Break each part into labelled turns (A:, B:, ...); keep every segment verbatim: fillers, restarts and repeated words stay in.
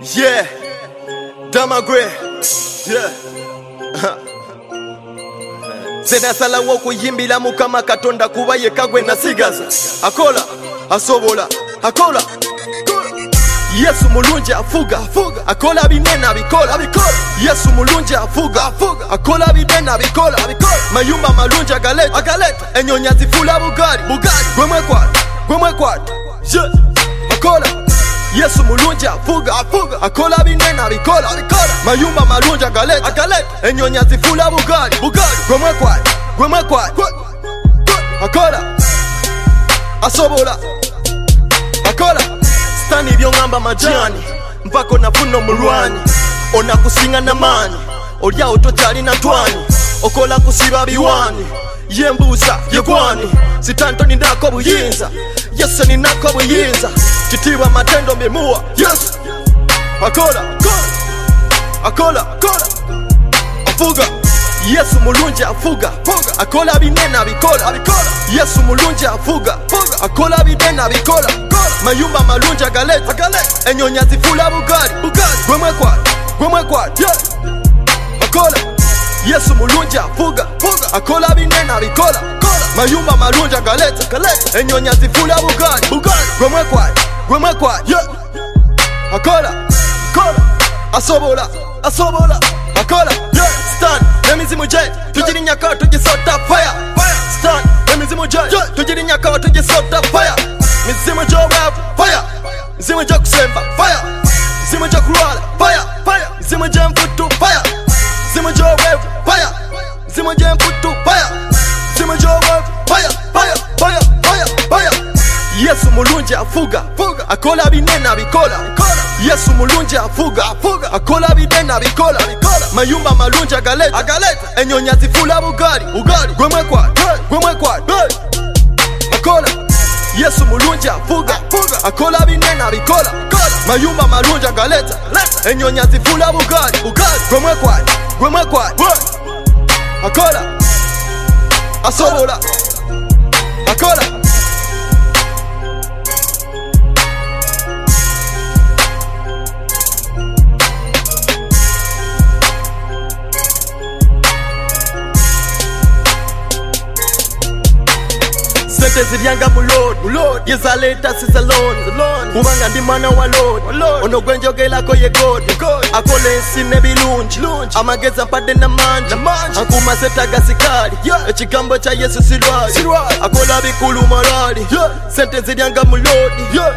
A: Yeah, Damagre. Yeah. Zenasala wokuyimbira mukama katonda kuba yekagwe nasigaza akola asobola akola Yesu mulungi afuga afuga akola binena bikola bikola Yesu mulungi afuga afuga akola binena bikola bikola mayumba malungi agaleta agaleta enyonya zifula bugari bugari gwemwe kwata gwemwe kwata yeah. akola Yesu mulungi afuga afuga akola binena bikola bikola mayumba malungi agaleta agaleta enyonya zifula bugari bugari gwemwe kwata gwemwe kwata akola asobola akola Stani byongamba majani mpako nafuna omulwanyi ona kusinga namani olya ototali na twani okola kusiba biwani yembusa yegwani sitanto ninako buyinza Yesu ninako buyinza kitiba matendo memuwa Yesu akola akola akola afuga Yesu mulungi afuga akola binena bikola Yesu mulungi afuga akola binena bikola mayumba malungi agaleta agaleta enyonya zifula bugari bugari gwemwe kwata gwemwe kwata yeah. akola Yesu mulungi afuga akola binena bikola mayumba malungi agaleta agaleta enyonya zifula bugari bugari gwemwe kwata gwemwe kwata yeah. akola akola asobola asobola akola yeah. Stand emizimu je tujiri nyaka tugisota fire fire stand emizimu je tujiri nyaka tugisota fire mizimu jo rap fire mizimu jo kusemba fire mizimu jo kulwala fire fire mizimu jo mputu fire mizimu jo rap fire mizimu jo mputu fire mizimu jo rap fire fire fire fire fire Yesu mulungi afuga akola binena bikola Yesu mulungi afuga akola binena bikola mayumba malungi agaleta agaleta enyonya zifula bugari bugari gwemwe kwata gwemwe kwata akola Yesu mulungi afuga akola binena bikola mayumba malungi agaleta enyonya zifula bugari bugari gwemwe kwata gwemwe kwata akola asobola akola Sente ziryanga mu Lord yezaleta sisaloni kubanga ndi mwana wa Lord ono gwenjogelako ye God akola ensi n'ebirungi amagezi ampadde n'amangi ankuma setaga sikali ekigambo kya Yesu sirwali akola bikulu malali sente ziryanga mu Lord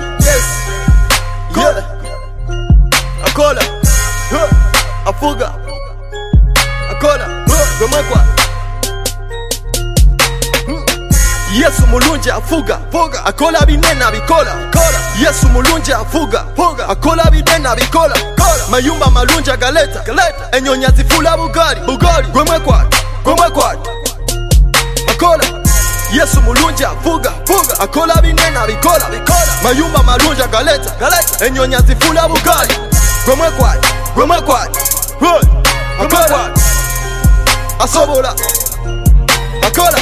A: akola afuga akola gwemwekwa Yesu mulungi afuga akola binena bikola Yesu mulungi afuga akola binena bikola mayumba malungi agaleta enyonya zifula bugari bugari gwemwe kwata gwemwe kwata akola Yesu mulungi afuga akola binena bikola mayumba malungi agaleta enyonya zifula bugari gwemwe kwata gwemwe kwata akola asobola akola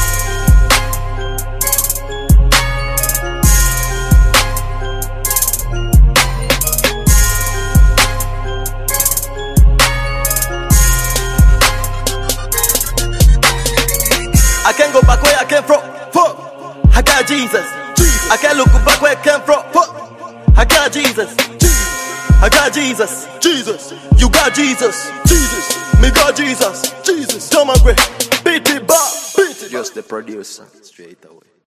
A: I can't go back where I came from. Fuck. I got Jesus. Jesus. I can't look back where I came from. Fuck. I got Jesus. Jesus. I got Jesus. Jesus. You got Jesus. Jesus. Me got Jesus. Jesus. Damagre. Beat it, Bob. Beat it.
B: Just the producer. Straight away.